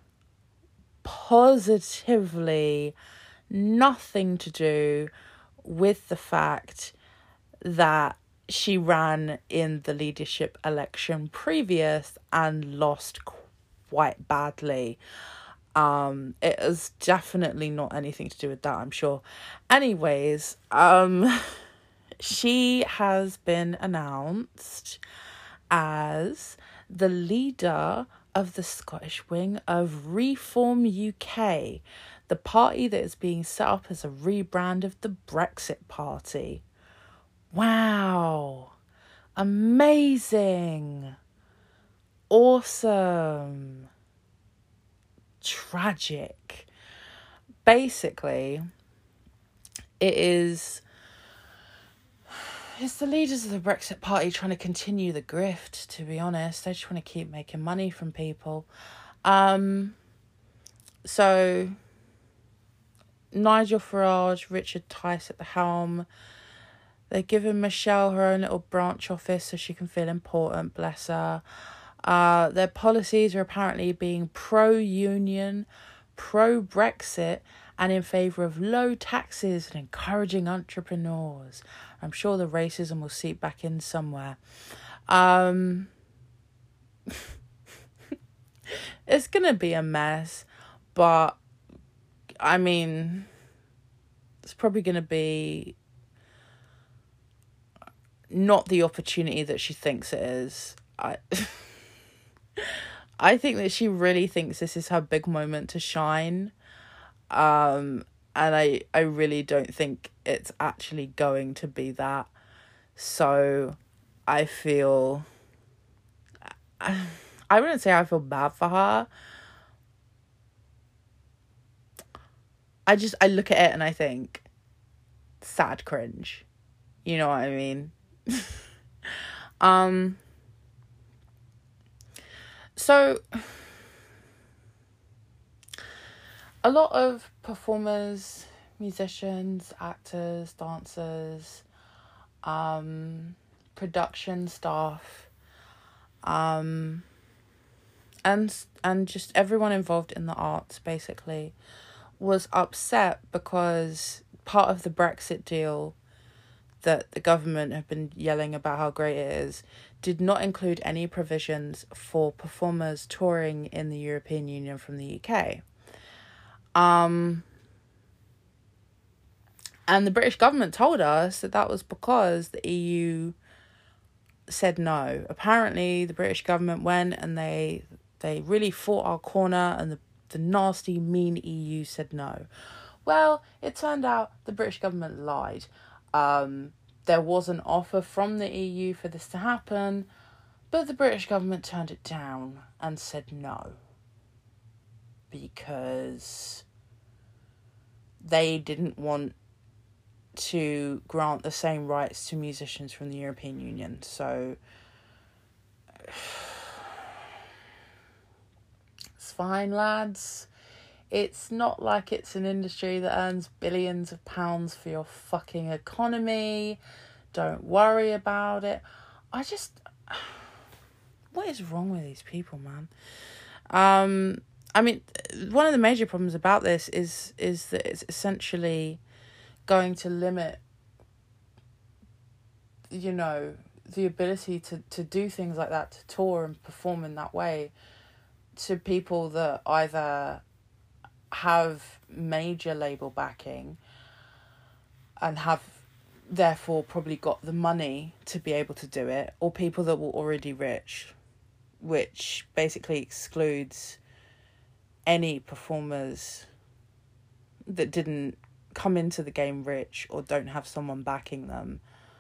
positively nothing to do with the fact that she ran in the leadership election previous and lost quite badly. Um, it is definitely not anything to do with that, I'm sure. Anyways, um, she has been announced as the leader of the Scottish wing of Reform U K, the party that is being set up as a rebrand of the Brexit Party. Wow. Amazing. Awesome. Tragic. Basically, it is it's the leaders of the Brexit Party trying to continue the grift, to be honest. They just want to keep making money from people. Um, so, Nigel Farage, Richard Tice at the helm. They're giving Michelle her own little branch office so she can feel important, bless her. Uh, their policies are apparently being pro-union, pro-Brexit, and in favour of low taxes and encouraging entrepreneurs. I'm sure the racism will seep back in somewhere. Um, it's going to be a mess, but, I mean, it's probably going to be not the opportunity that she thinks it is. I... I think that she really thinks this is her big moment to shine. Um, and I, I really don't think it's actually going to be that. So I feel... I, I wouldn't say I feel bad for her. I just, I look at it and I think, sad cringe. You know what I mean? um... So, a lot of performers, musicians, actors, dancers, um, production staff, um, and and just everyone involved in the arts, basically, was upset because part of the Brexit deal that the government have been yelling about how great it is did not include any provisions for performers touring in the European Union from the U K. Um, and the British government told us that that was because the E U said no. Apparently, the British government went and they they really fought our corner, and the, the nasty, mean E U said no. Well, it turned out the British government lied. Um, there was an offer from the E U for this to happen, but the British government turned it down and said no. Because they didn't want to grant the same rights to musicians from the European Union. So, it's fine, lads. It's not like it's an industry that earns billions of pounds for your fucking economy. Don't worry about it. I just... What is wrong with these people, man? Um, I mean, one of the major problems about this is is that it's essentially going to limit, you know, the ability to, to do things like that, to tour and perform in that way, to people that either have major label backing and have therefore probably got the money to be able to do it, or people that were already rich, which basically excludes any performers that didn't come into the game rich or don't have someone backing them.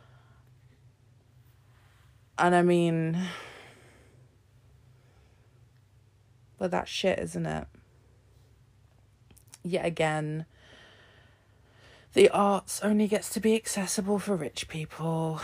And I mean, well, that's shit, isn't it? Yet again, the arts only gets to be accessible for rich people.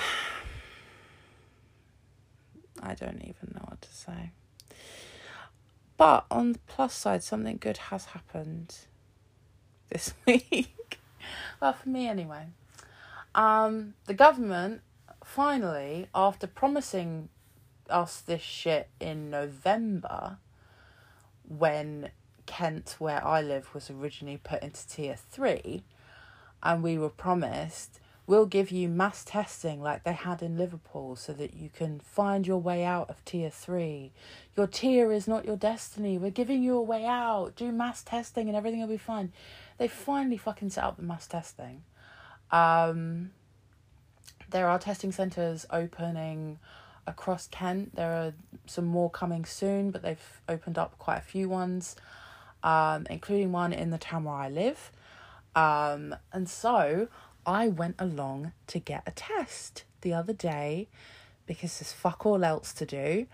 I don't even know what to say. But on the plus side, something good has happened this week. Well, for me anyway. Um, the government, finally, after promising us this shit in November when Kent, where I live, was originally put into tier three, and we were promised, we'll give you mass testing like they had in Liverpool so that you can find your way out of tier three. Your tier is not your destiny. We're giving you a way out. Do mass testing and everything will be fine. They finally fucking set up the mass testing. Um, there are testing centres opening across Kent. There are some more coming soon, but they've opened up quite a few ones, um, including one in the town where I live. Um, and so I went along to get a test the other day because there's fuck all else to do.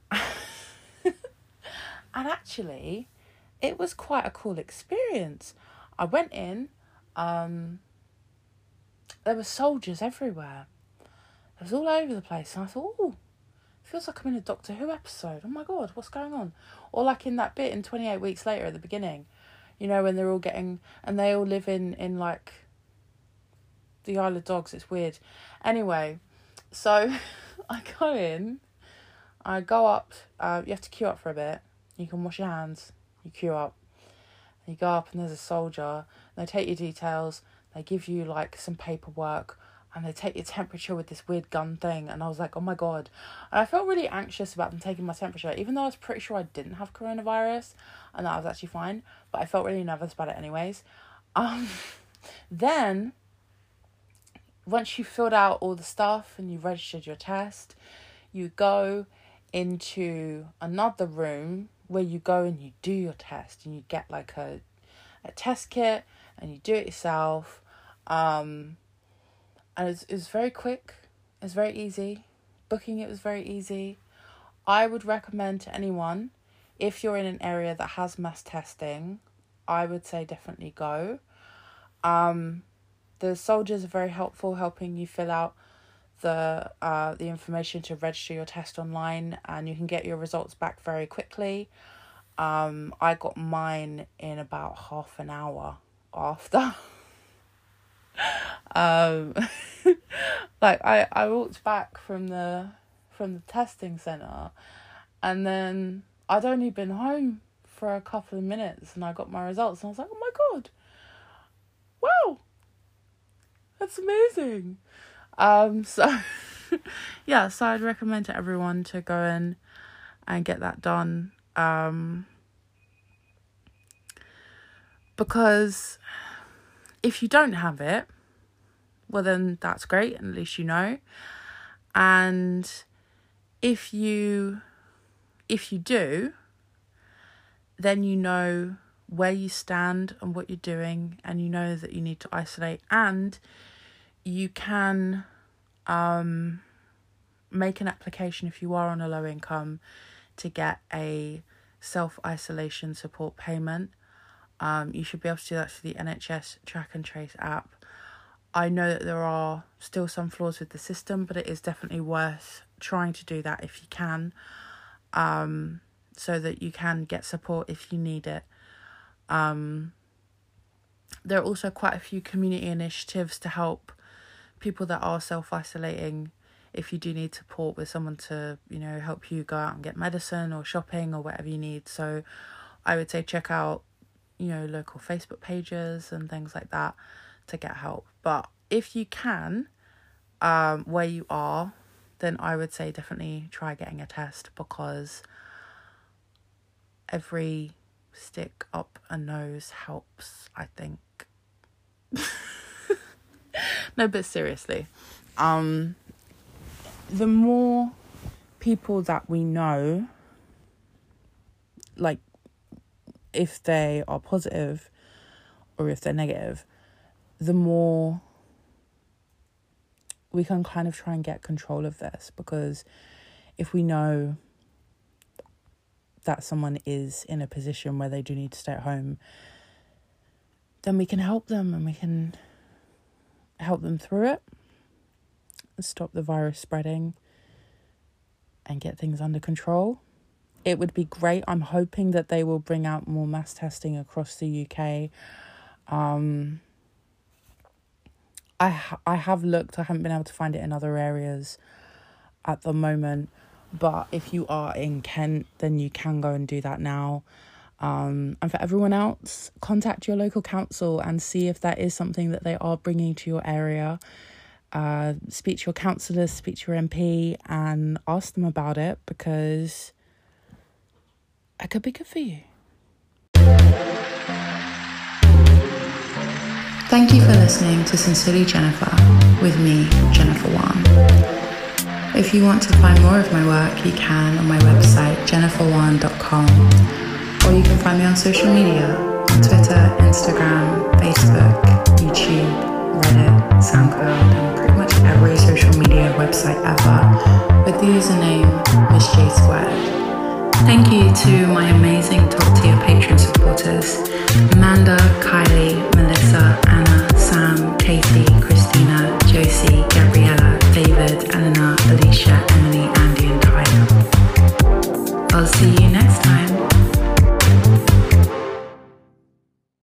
And actually, it was quite a cool experience. I went in, um, there were soldiers everywhere. It was all over the place. And I thought, oh, feels like I'm in a Doctor Who episode. Oh my God, what's going on? Or like in that bit in twenty-eight Weeks Later at the beginning, you know, when they're all getting, and they all live in, in like the Isle of Dogs. It's weird. Anyway, so I go in, I go up, uh, you have to queue up for a bit. You can wash your hands, you queue up. You go up and there's a soldier, and they take your details, they give you like some paperwork, and they take your temperature with this weird gun thing. And I was like, oh my God. And I felt really anxious about them taking my temperature, even though I was pretty sure I didn't have coronavirus and that I was actually fine. But I felt really nervous about it anyways. Um, then, once you filled out all the stuff and you registered your test, you go into another room where you go and you do your test, and you get like a, a test kit and you do it yourself. Um... And it was, it was very quick. It was very easy. Booking it was very easy. I would recommend to anyone, if you're in an area that has mass testing, I would say definitely go. Um, the soldiers are very helpful, helping you fill out the uh the information to register your test online, and you can get your results back very quickly. Um, I got mine in about half an hour after. um like I, I walked back from the from the testing centre, and then I'd only been home for a couple of minutes and I got my results, and I was like, oh my God, wow, that's amazing. Um so yeah, so I'd recommend to everyone to go in and get that done, um because if you don't have it, well then that's great, and at least you know. And if you if you do, then you know where you stand and what you're doing, and you know that you need to isolate, and you can um make an application if you are on a low income to get a self-isolation support payment. Um, you should be able to do that through the N H S Track and Trace app. I know that there are still some flaws with the system, but it is definitely worth trying to do that if you can, um, so that you can get support if you need it. Um, there are also quite a few community initiatives to help people that are self-isolating if you do need support with someone to, you know, help you go out and get medicine or shopping or whatever you need. So I would say check out, you know, local Facebook pages and things like that to get help. But if you can, um, where you are, then I would say definitely try getting a test, because every stick up a nose helps, I think. No, but seriously, um, the more people that we know, like, if they are positive or if they're negative, the more we can kind of try and get control of this. Because if we know that someone is in a position where they do need to stay at home, then we can help them, and we can help them through it, stop the virus spreading, and get things under control. It would be great. I'm hoping that they will bring out more mass testing across the U K. Um, I ha- I have looked. I haven't been able to find it in other areas at the moment. But if you are in Kent, then you can go and do that now. Um, and for everyone else, contact your local council and see if that is something that they are bringing to your area. Uh, speak to your councillors, speak to your M P and ask them about it, because it could be good for you. Thank you for listening to Sincerely Jennifer with me, Jennifer Wan. If you want to find more of my work, you can on my website, jennifer wan dot com, or you can find me on social media, on Twitter, Instagram, Facebook, YouTube, Reddit, SoundCloud, and pretty much every social media website ever with the username Miss J Squared. Thank you to my amazing top tier Patreon supporters, Amanda, Kylie, Melissa, Anna, Sam, Katie, Christina, Josie, Gabriella, David, Eleanor, Alicia, Emily, Andy, and Tyler. I'll see you next time.